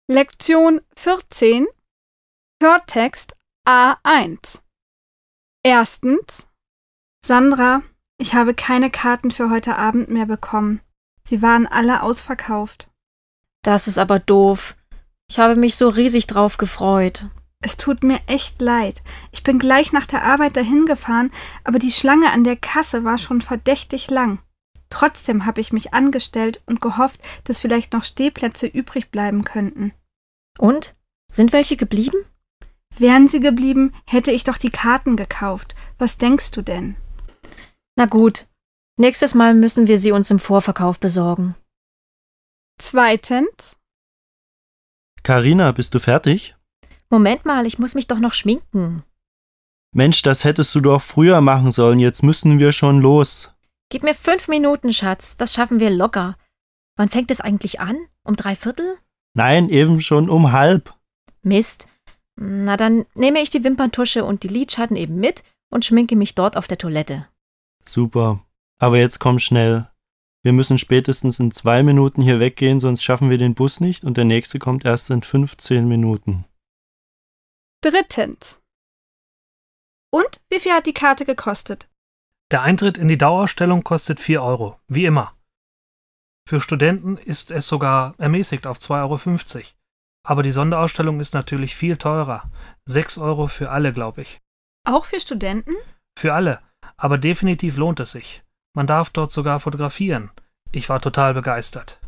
Lektion 14 Hörtext A1 Erstens Sandra, ich habe keine Karten für heute Abend mehr bekommen. Sie waren alle ausverkauft. Das ist aber doof. Ich habe mich so riesig drauf gefreut. Es tut mir echt leid. Ich bin gleich nach der Arbeit dahin gefahren, aber die Schlange an der Kasse war schon verdächtig lang. Trotzdem habe ich mich angestellt und gehofft, dass vielleicht noch Stehplätze übrig bleiben könnten. Und? Sind welche geblieben? Wären sie geblieben, hätte ich doch die Karten gekauft. Was denkst du denn? Na gut. Nächstes Mal müssen wir sie uns im Vorverkauf besorgen. Zweitens Carina, bist du fertig? Moment mal, ich muss mich doch noch schminken. Mensch, das hättest du doch früher machen sollen. Jetzt müssen wir schon los. Gib mir 5 Minuten, Schatz. Das schaffen wir locker. Wann fängt es eigentlich an? Um 3/4? Nein, eben schon um 1/2. Mist. Na, dann nehme ich die Wimperntusche und die Lidschatten eben mit und schminke mich dort auf der Toilette. Super. Aber jetzt komm schnell. Wir müssen spätestens in 2 Minuten hier weggehen, sonst schaffen wir den Bus nicht und der nächste kommt erst in 15 Minuten. Drittens Und wie viel hat die Karte gekostet? Der Eintritt in die Dauerausstellung kostet 4 Euro, wie immer. Für Studenten ist es sogar ermäßigt auf 2,50 Euro. Aber die Sonderausstellung ist natürlich viel teurer. 6 Euro für alle, glaube ich. Auch für Studenten? Für alle, aber definitiv lohnt es sich. Man darf dort sogar fotografieren. Ich war total begeistert.